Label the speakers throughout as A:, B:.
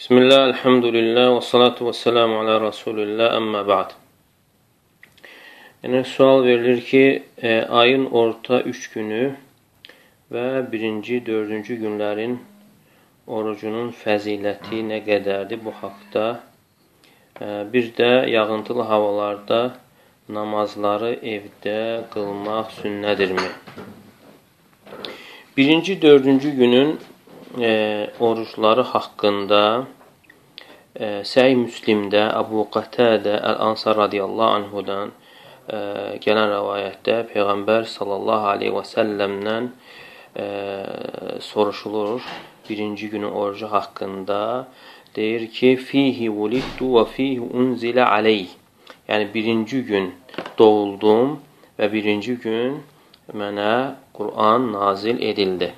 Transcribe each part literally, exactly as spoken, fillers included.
A: Bismillah, elhamdülillah, və salatu və selamu alə Rasulillah, əmmə ba'd. Yəni, sual verilir ki, e, ayın orta üç günü və birinci, dördüncü günlərin orucunun fəziləti nə qədərdir bu haqda? E, bir də yağıntılı havalarda namazları evdə qılmaq sünnədirmi? Birinci, dördüncü günün e, orucları haqqında e, Səhi Müslimdə Əbu Qətədə Əl-Ansar radiyallahu anhudan e, gələn rəvayətdə Peyğəmbər sallallahu aleyhi və səlləmdən e, soruşulur birinci günün orucu haqqında. Deyir ki, fihi vuliddu və fihi unzilə aleyh. Yəni, birinci gün doğuldum və birinci gün mənə Qur'an nazil edildi.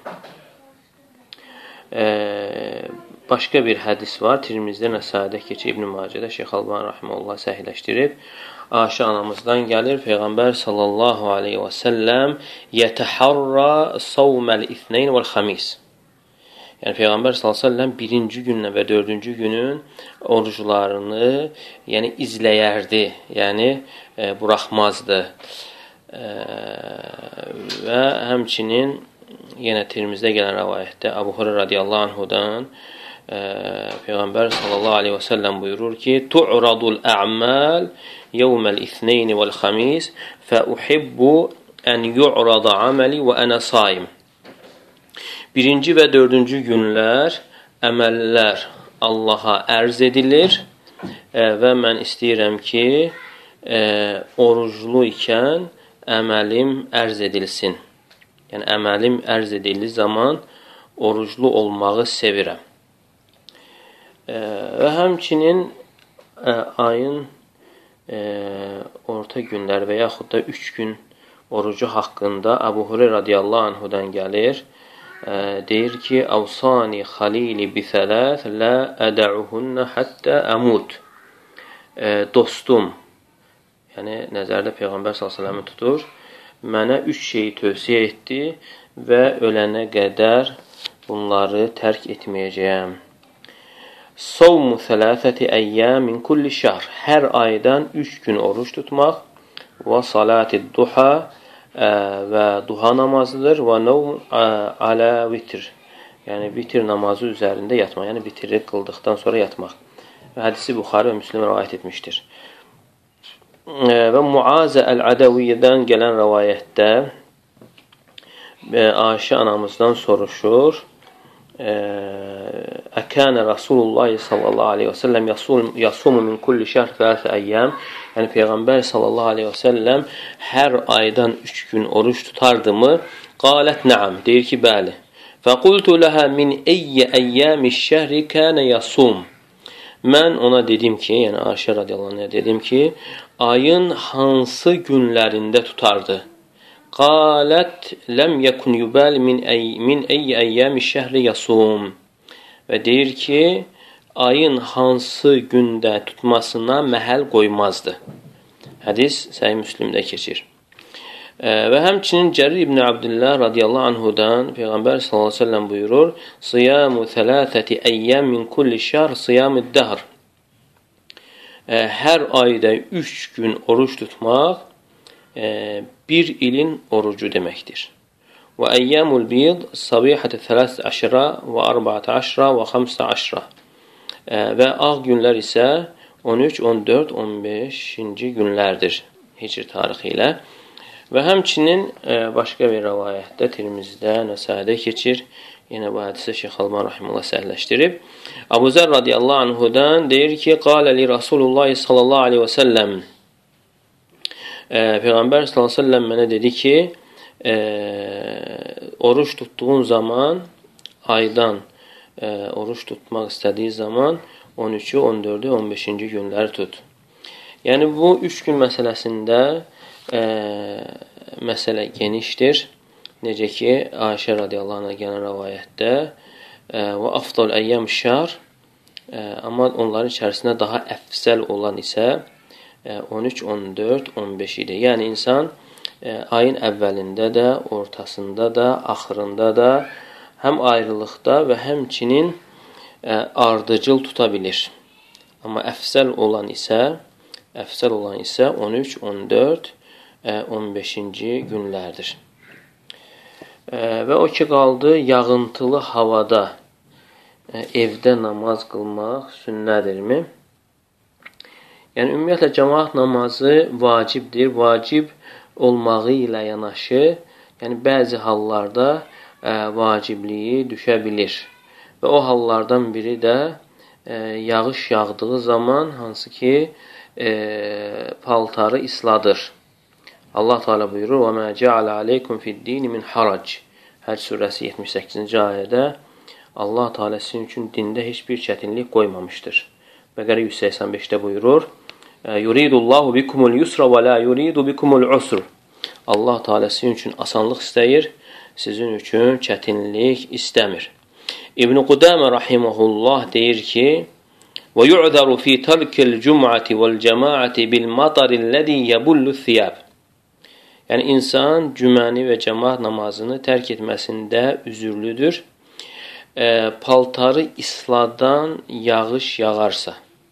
A: Ee, başqa bir hədis var. Tirmizdə, Nəsaidə keçir, İbn-i Macədə Şeyx Albani rahimehullah səhihləşdirib. Ayşə anamızdan gəlir, Peyğəmbər sallallahu aleyhi və səlləm yətəharra savməl ithneyn vəl-xamis. Yəni, Peyğəmbər sallallahu aleyhi və səlləm birinci günlə və dördüncü günün oruclarını yəni, izləyərdi, yəni e, buraxmazdı. E, və həmçinin yenə Tirmizdə gələn rəvayətdə Əbu Hureyra radiyallahu anhudan e, Peyğəmbər sallallahu aleyhi və səlləm buyurur ki, tu'radul a'mal yevməl ithneyn vəl-xamis fəuhibbu ən yu'rada amali və ənə saim. Birinci və dördüncü günlər əməllər Allaha ərz edilir e, və mən istəyirəm ki, e, oruclu ikən əməlim ərz edilsin. Yəni, əməlim ərz edildiyi zaman oruclu olmağı sevirəm. E, və həmçinin e, ayın e, orta günlər və yaxud da üç gün orucu haqqında Əbu Hureyra radiyallahu anhudan gəlir. E, deyir ki, Əvsani xalili bisələth lə ədəuhunnə həttə əmud. E, dostum, yəni nəzərdə Peyğəmbər sallallahu əleyhi və səlləm tutur, mənə üç şeyi tövsiyə etdi və ölənə qədər bunları tərk etməyəcəyəm. Savmu thələthəti əyyəm min kulli şəhr. Hər aydan üç gün oruç tutmaq və salati duha ə, və duha namazıdır və nevm alə vitr. Yəni, vitr namazı üzərində yatmaq. Yəni, vitri qıldıqdan sonra yatmaq. Və hədisi Buxari və Müslim rivayət etmişdir. Və Muazə Əl-Ədəviyyədən gələn rəvayətdə Ayşə anamızdan soruşur, Əkənə Rasulullah sallallahu aleyhi və səlləm yasumu min kulli şəhr thələthə əyyəm. Yəni, Peyğəmbər sallallahu aleyhi və səlləm hər aydan üç gün oruç tutardı mı? Qalət nəam, deyir ki, bəli. Fəqultu ləhə min eyyə əyyəmi şəhri kənə yasum. Mən ona dedim ki, yəni Ayşə radiyallahu anh'a dedim ki, ayın hansı günlərində tutardı? Qalət ləm yəkun yubal min ey min ey əyyami şəhri yasum. Və deyir ki, ayın hansı gündə tutmasına məhəl qoymazdı. Hədis Səhih Müslimdə keçir. E, və həmçinin Cərir ibn Abdullah radiyallahu anhudan Peyğəmbər sallallahu əleyhi və səlləm buyurur: "Siyamu thələthəti əyyəm min kulli şəhr siyamud dahr." E, hər ayda üç gün oruç tutmaq e, bir ilin orucu deməkdir. Və əyyamul bid sabihətə thələth əşrə və arba'at əşrə və xəmsə əşrə. E, və ağ günlər isə on üç, on dörd, on beşinci günlərdir hicr tarixi ilə. Və həmçinin e, başqa bir rəvayətdə Tirmizdə, Nəsaidə keçir. Yenə bu hədisə Şeyx Albani rahimehullah səhihləşdirib. Əbu Zər radiyallahu anhudan deyir ki, qalə li Rasulullah sallallahu aleyhi və səlləm. E, Peyğəmbər sallallahu aleyhi və səlləm mənə dedi ki, e, oruç tutduğun zaman, aydan e, oruç tutmaq istədiyi zaman on üçü, on dördü, on beşinci günləri tut. Yəni, bu üç gün məsələsində E, məsələ genişdir. Necə ki, Ayşə radiyallahu anh'a gələn rəvayətdə e, və afdal əyyəm şər e, amma onların içərisində daha əfsəl olan isə e, on üç, on dörd, on beş idi. Yəni, insan e, ayın əvvəlində də, ortasında da, axırında da həm ayrılıqda və həmçinin ardıcıl tuta bilir. Amma əfsəl olan isə əfsəl olan isə on üç, on dörd, on beşinci günlərdir. Və o ki qaldı yağıntılı havada evdə namaz qılmaq sünnədirmi? Yəni ümumiyyətlə cemaat namazı vacibdir. Vacib olmağı ilə yanaşı, yəni bəzi hallarda vacibliyi düşə bilir. Və o hallardan biri də e, yağış yağdığı zaman hansı ki e, paltarı isladır. Allah Teala buyurur: "Və mə cəalə aleykum fid-din min harac." Həcc surəsi yetmiş səkkizinci ayədə Allah Teala sizin üçün dində heç bir çətinlik qoymamışdır. Bəqərə yüz səksən beşdə buyurur: "Yuridullahu bikumul yusra və la yuridu bikumul usr." Allah Teala sizin üçün asanlıq istəyir, sizin üçün çətinlik istəmir. İbn Qudamə rahimehullah deyir ki: "Və yu'zaru fi tarkil cum'ati vel cemaati bil matarillezî yebullu thiyab." Yəni insan cüməni və cemaat namazını tərk etməsində üzürlüdür. E, paltarı isladan yağış yağarsa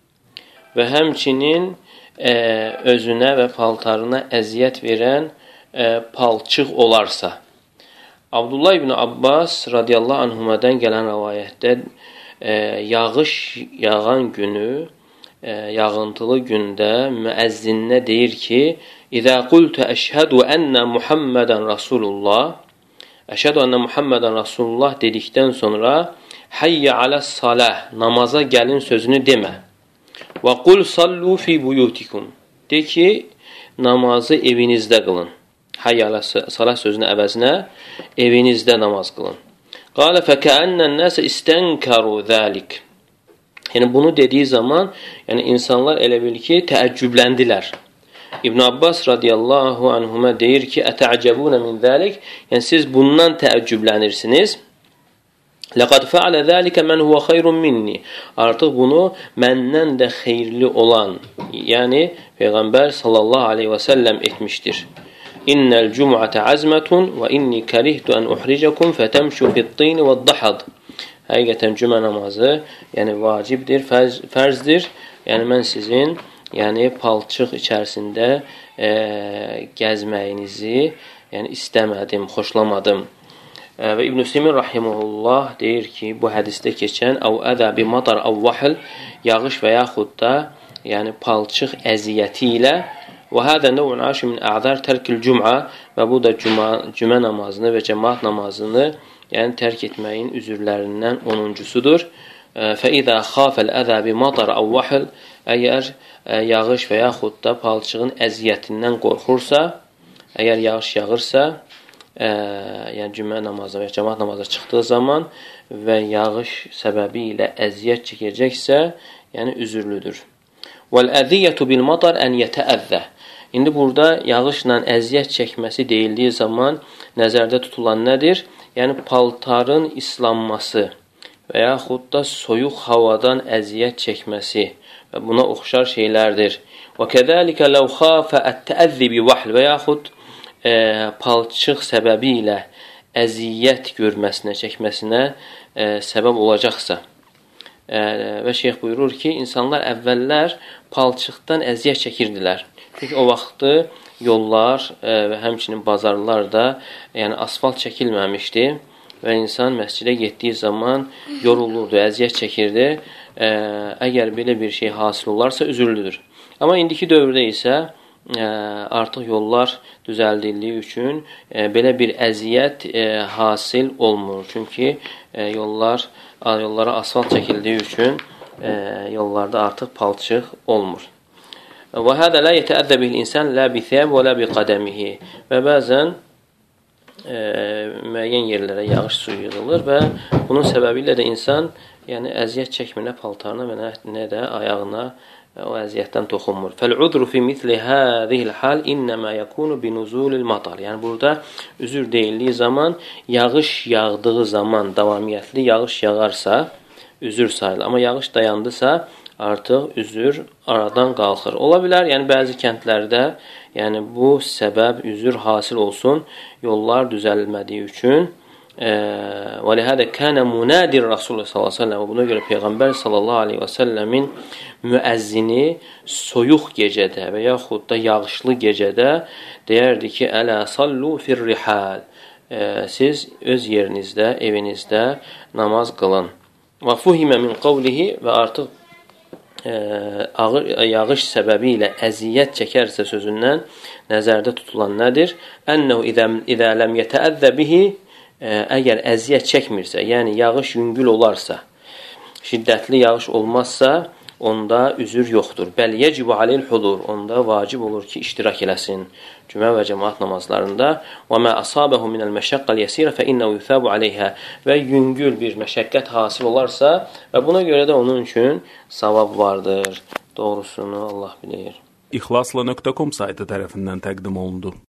A: və həmçinin e, özünə və paltarına əziyyət verən e, palçıq olarsa. Abdullah ibn Abbas radiyallahu anhumadan gələn rəvayətdə e, yağış yağan günü, e, yağıntılı gündə müəzzinə deyir ki: "İzə qultu əşhədu ennə Muhammedən Rasulullah." Əşhədu ennə Muhammedən Rasulullah dedikdən sonra "Hayyə aləs-salah", namaza gəlin sözünü demə. "Və qul sallu fi buyutikum." De ki, namazı evinizdə qılın. Hayyə aləs-salah sözünün əvəzinə evinizdə namaz qılın. Qalə fəkəənnən-nəsə istənkaru zəlik. Yəni bunu dediyi zaman, yəni insanlar elə bil ki, təəccübləndilər. İbn Abbas radiyallahu anhuma deyir ki: "Ətə'cəbunə min zəlik." Yəni siz bundan təəccüblənirsiniz. "Laqad fa'ala zəlikə men huwa xeyrun minni." Artıq bunu məndən də xeyirli olan, yəni Peyğəmbər sallallahu aleyhi və səlləm etmişdir. "İnnel cum'ate azmetun ve inni kerihtu en uhrijakum fetemşu fi't-tin ve'd-dahad." Həqiqətən cümə namazı, yəni vacibdir, fərz, fərzdir. Yəni mən sizin, yəni palçıq içərisində e, gəzməyinizi, yəni istəmədim, xoşlamadım. E, və İbn Hüseymin rahimehullah deyir ki, bu hədisdə keçən "Əv ədə bi matar əv vahl", yağış və yaxud da yəni palçıq əziyyəti ilə və hədə nəv'un aşir min a'zar tərkil cum'a, və bu da cümə, cümə namazını və cemaat namazını yəni tərk etməyin üzürlərindən onuncusudur. Fəizə xafəl əzə bi matar əv vahl, əgər yağış və yaxud da palçığın əziyyətindən qorxursa, əgər yağış yağırsa, ə, yəni cümə namazı və cemaat namazı çıxdığı zaman və yağış səbəbi ilə əziyyət çəkəcəksə, yəni üzürlüdür. Vəl-əziyyətu bil-matar ən yətəəzzə. İndi burada yağışla əziyyət çəkməsi deyildiyi zaman nəzərdə tutulan nədir? Yəni paltarın islanması və yaxud da soyuq havadan əziyyət çəkməsi və buna oxşar şeylərdir. Və kəzəlikə ləv xafə ət-təəzzi bi-vahl, və yaxud e, palçıq səbəbi ilə əziyyət görməsinə, çəkməsinə e, səbəb olacaqsa. E, və şeyx buyurur ki, insanlar əvvəllər palçıqdan əziyyət çəkirdilər. Çünki o vaxtı yollar e, və həmçinin bazarlar da yəni asfalt çəkilməmişdi və insan məscidə getdiyi zaman yorulurdu, əziyyət çəkirdi. E, əgər belə bir şey hasil olarsa üzürlüdür. Amma indiki dövrdə isə e, artıq yollar düzəldildiyi üçün e, belə bir əziyyət e, hasil olmur. Çünki e, yollar yollara asfalt çəkildiyi üçün e, yollarda artıq palçıq olmur. Və hədə lə yətəəzzə bil insan lə bi thiyab və lə bi qədəmihi. Və bəzən e, müəyyən yerlərə yağış suyu yığılır və bunun səbəbi ilə də insan yəni əziyyət çəkmir nə paltarına və nə, nə də ayağına o əziyyətdən toxunmur. Fəl-udru fi misli hədihil hal innəmə yəkunu bi nuzulil matar. Yəni burada üzür deyildiyi zaman, yağış yağdığı zaman davamiyyətli yağış yağarsa üzür sayılır. Amma yağış dayandısa artıq üzür aradan qalxır. Ola bilər, yəni bəzi kəndlərdə yəni bu səbəb üzür hasil olsun, yollar düzəlmədiyi üçün Və lihada kana munadi Rasulullah sallallahu əleyhi və səlləm. Buna görə Peyğəmbər sallallahu əleyhi və səlləmin müəzzini soyuq gecədə və yaxud da yağışlı gecədə deyərdi ki, ələ sallu fir-rihal. Siz öz yerinizdə, evinizdə namaz qılın. Və fuhimə min qavlihi və artıq ağır yağış səbəbi ilə əziyyət çəkərsə sözündən nəzərdə tutulan nədir? Ənnehu izə ləm yətəəzzə bihi, əgər əziyyət çəkmirsə, yəni yağış yüngül olarsa, şiddətli yağış olmazsa, onda üzür yoxdur. Bəl yecibu aleyl hudur, onda vacib olur ki, iştirak eləsin cümə və cəmaat namazlarında. Və mə asabəhu minəl məşəqqəl yəsirə fə innəhu yuthabu aleyhə, və yüngül bir məşəqqət hasil olarsa və buna görə də onun üçün savab vardır. Doğrusunu Allah bilir.
B: İxlasla nöqtə com saytı tərəfindən təqdim olundu.